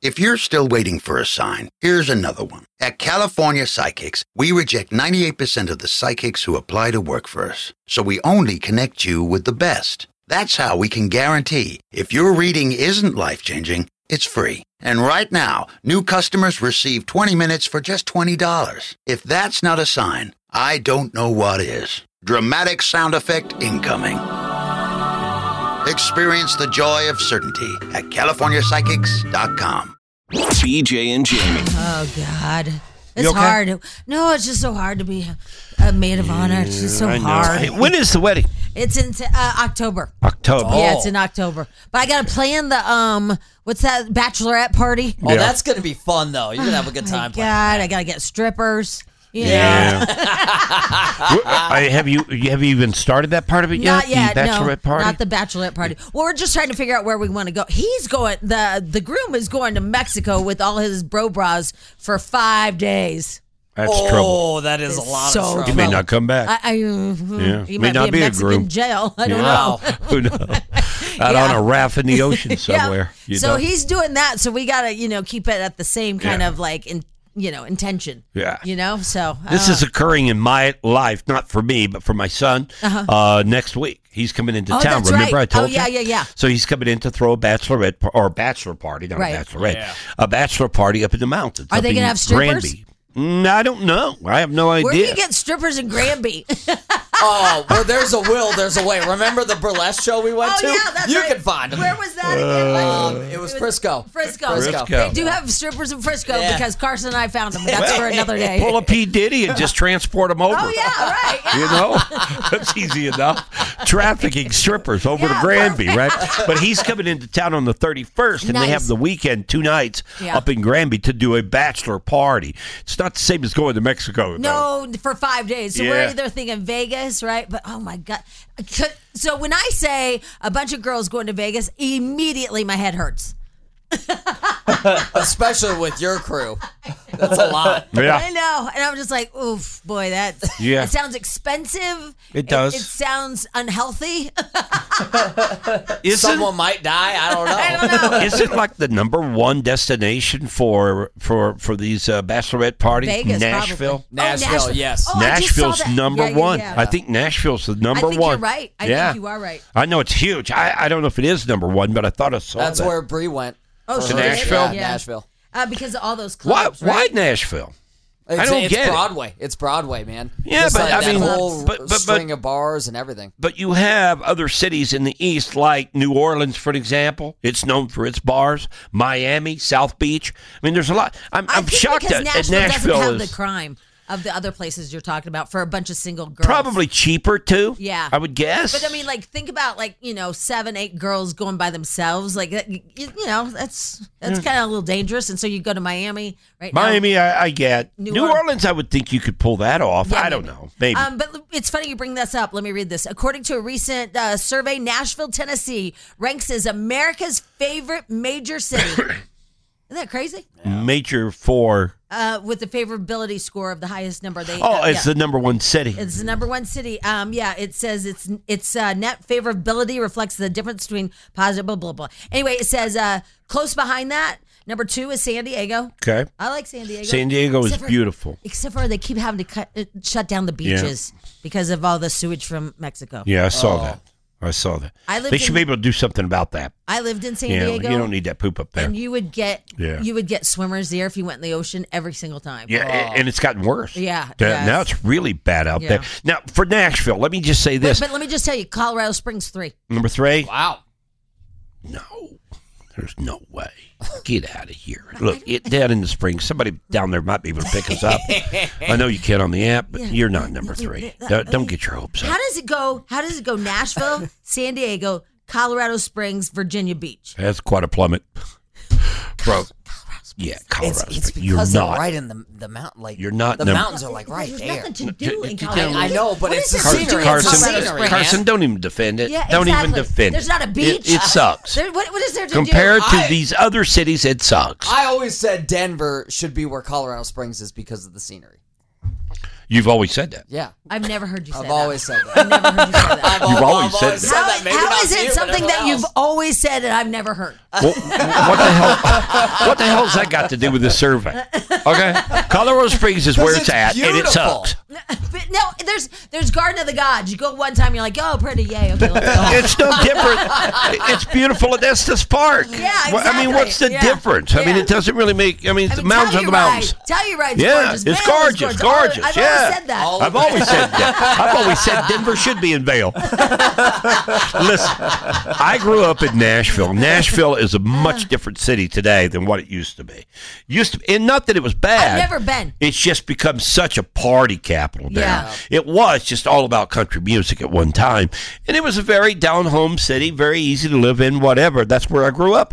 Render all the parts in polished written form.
If you're still waiting for a sign, here's another one. At California Psychics, we reject 98% of the psychics who apply to work for us. So we only connect you with the best. That's how we can guarantee if your reading isn't life-changing, it's free. And right now, new customers receive 20 minutes for just $20. If that's not a sign, I don't know what is. Dramatic sound effect incoming. Experience the joy of certainty at CaliforniaPsychics.com. BJ and Jamie. Oh, God. It's You okay? hard. No, it's just so hard to be a maid of honor. It's just so hard. Hey, when is the wedding? It's in October. October. Yeah, it's in October. But I got to plan the, what's that, bachelorette party? Oh, that's going to be fun, though. You're going to have a good time. God, I got to get strippers. Yeah. Have you even started that part of it yet? Not yet. The bachelorette party? Not the bachelorette party. Well, we're just trying to figure out where we want to go. He's going. The groom is going to Mexico with all his bros for 5 days. That's trouble. Oh, that is a lot so of trouble. He may not come back. He May might not be be in a groom. Mexican jail. I don't Wow. know. Who knows? Out on a raft in the ocean somewhere. Yeah. You So know? he's doing that. So we got to, keep it at the same kind of like, intention. Yeah. So. This is occurring in my life, not for me, but for my son. Next week, he's coming into Oh, town. that's Remember, right. I told Oh, you. yeah. So he's coming in to throw a bachelor party, not Right. a bachelorette, a bachelor party up in the mountains. Are up they in gonna have strippers? Granby. I don't know. I have no idea. Where do you get strippers in Granby? Oh, where there's a will, there's a way. Remember the burlesque show we went to? yeah, that's you right. can find them. Where was that again? It was Frisco. Frisco. Frisco. They do have strippers in Frisco Yeah. because Carson and I found them. But that's for another day. Pull a P. Diddy and just transport them over. Oh, yeah, right. Yeah. You know, that's easy enough. Trafficking strippers over to Yeah, Granby, right? But he's coming into town on the 31st, and they Nice. have the weekend 2 nights Yeah. up in Granby to do a bachelor party. It's not the same as going to Mexico. though. No, for 5 days. So Yeah. we're either thinking Vegas, right? But oh my God. So when I say a bunch of girls going to Vegas, immediately my head hurts. Especially with your crew. That's a lot. Yeah. I know. And I'm just like, oof, boy, that Yeah. it sounds expensive. It does. It sounds unhealthy. Someone might die. I don't know. I don't know. Is it like the #1 destination for these bachelorette parties? Vegas, Nashville. probably. Nashville, yes. Oh, I just saw Nashville's that. number Yeah, yeah, one. yeah. I think Nashville's the number I think one. you're right. I yeah. think you are right. I know it's huge. I don't know if it is #1, but I thought I saw That's that. where Bree went. Oh, for she her- did? Nashville? Yeah, Nashville. Because of all those Why? clubs, Why right? Nashville? It's, don't it's get it. Broadway. It's Broadway, man. Yeah, Just but like I that mean, whole but- string of bars and everything. But you have other cities in the East, like New Orleans, for example. It's known for its bars. Miami, South Beach. I mean, there's a lot. I'm I think shocked because that Nashville Nashville doesn't have is the crime of the other places you're talking about for a bunch of single girls. probably cheaper too. Yeah. I would guess. But I mean, like, think about 7, 8 girls going by themselves. Like, that's kind of a little dangerous. And so you go to Miami right now. Miami, I get. New New Orleans. Orleans, I would think you could pull that off. Yeah, I don't maybe. know. Maybe. But it's funny you bring this up. Let me read this. According to a recent survey, Nashville, Tennessee ranks as America's favorite major city. Isn't that crazy? Major for. With the favorability score of the highest number. It's yeah. the #1 city. It's the #1 city. It says its net favorability reflects the difference between positive, blah, blah, blah. Anyway, it says close behind that, #2 is San Diego. Okay. I like San Diego. San Diego is Except for- beautiful. Except for they keep having to shut down the beaches because of all the sewage from Mexico. Yeah, I saw that. I saw that. I lived They should in- be able to do something about that. I lived in San You know, Diego. you don't need that poop up there. And you would get Yeah. swimmers there if you went in the ocean every single time. Yeah, and it's gotten worse. Yeah, Now yes. it's really bad out Yeah. there. Now, for Nashville, let me just say this. But let me just tell you, Colorado Springs 3. #3. Wow. No, there's no way. Get out of here. Look, down in the spring, somebody down there might be able to pick us up. I know you can on the app, but you're not #3. Don't get your hopes up. How does it go? Nashville, San Diego, Colorado Springs, Virginia Beach. That's quite a plummet. Bro. Yeah, Colorado It's Springs. You're because they're not. right in the mountain. Like You're not The number- mountains are like right There's there. nothing to do in I Colorado. I know, but What it's is the there to do scenery. in It's the Colorado scenery, Springs? Carson, don't even defend it. Yeah, don't even exactly. defend There's it. not a beach. It sucks. What is there to Compared do? to these other cities, it sucks. I always said Denver should be where Colorado Springs is because of the scenery. You've always said that. Yeah. I've never heard you say that. I've always said that. I've never heard you say that. You've always said that. How, Maybe how not is to it you, but something that everyone you've else. always said and I've never heard? Well, what the hell's that got to do with the survey? Okay, Colorado Springs is where it's it's at, and it beautiful. sucks. But no, there's Garden of the Gods. You go one time, you're like, oh, pretty, yay. Okay, let's go. It's no different. It's beautiful at Estes Park. Yeah, Well, I mean, exactly. what's the Yeah. difference? I mean, Yeah. it doesn't really make. I mean, the mountains are the Telluride. mountains. Telluride's Yeah, gorgeous. it's Vail is gorgeous, gorgeous. I've Yeah. always said that. I've always said that. I've always said Denver should be in Vail. Listen, I grew up in Nashville. Nashville is a much different city today than what it used to be. And not that it was bad. I've never been. It's just become such a party capital now. Yeah. It was just all about country music at one time. And it was a very down-home city, very easy to live in, whatever. That's where I grew up.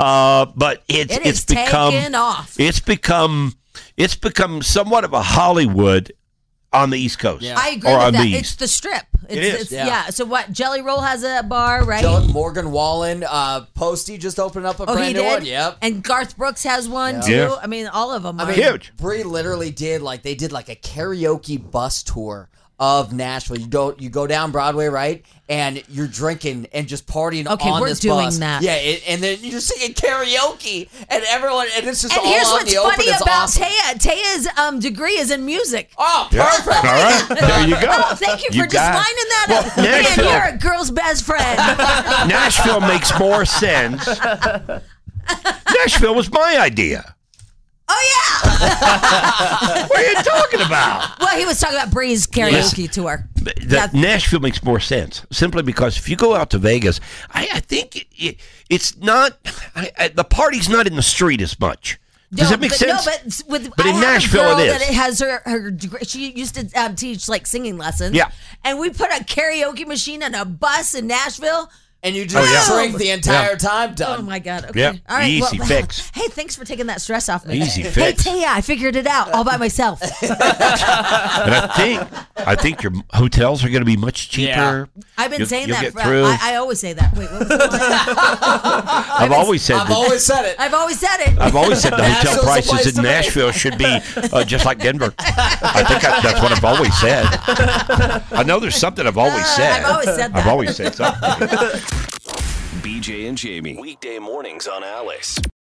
But it's become taken off. It's become somewhat of a Hollywood on the East Coast. Yeah. I agree or with on that. the It's East. the Strip. is. Yeah. So what? Jelly Roll has a bar, right? Morgan Wallen, Posty just opened up a Oh, brand he new did. one. Yep. And Garth Brooks has one too. Yeah. I mean, all of them. I Are. mean, Huge. Brie literally did a karaoke bus tour of Nashville. You go down Broadway, right? And you're drinking and just partying Okay, on we're this doing bus. that. Yeah, and then you're singing karaoke, and everyone, and it's just And all here's on what's the open. funny It's about awesome. Taya. Taya's degree is in music. Oh, Yeah. perfect. All right. There you go. Oh, thank you for just got it. lining that Well, up. Man, Nashville- you're a girl's best friend. Nashville makes more sense. Nashville was my idea. Oh yeah. What are you talking about? Well, he was talking about Bree's karaoke tour. That Nashville makes more sense simply because if you go out to Vegas, I think it's not the party's not in the street as much. Does that make sense? No, but But I in have Nashville a girl it is. that has her degree. She used to teach like singing lessons. Yeah. And we put a karaoke machine on a bus in Nashville. And you just yeah. drink the entire time. Done. Oh my God. Okay. Yep. All right. Easy well, fix. Hey, thanks for taking that stress off me. Easy Hey, fix. Taya, I figured it out all by myself. And I think your hotels are going to be much cheaper. I've been saying you'll that. get through. I always say that. Wait, what was the line? I've always said I've that. always said it. I've always said it. I've always said the hotel Nashville's the place prices to in be. Nashville should be just like Denver. I think that's what I've always said. I know there's something I've always said. I've always said that. I've always said something. BJ and Jamie. Weekday mornings on Alice.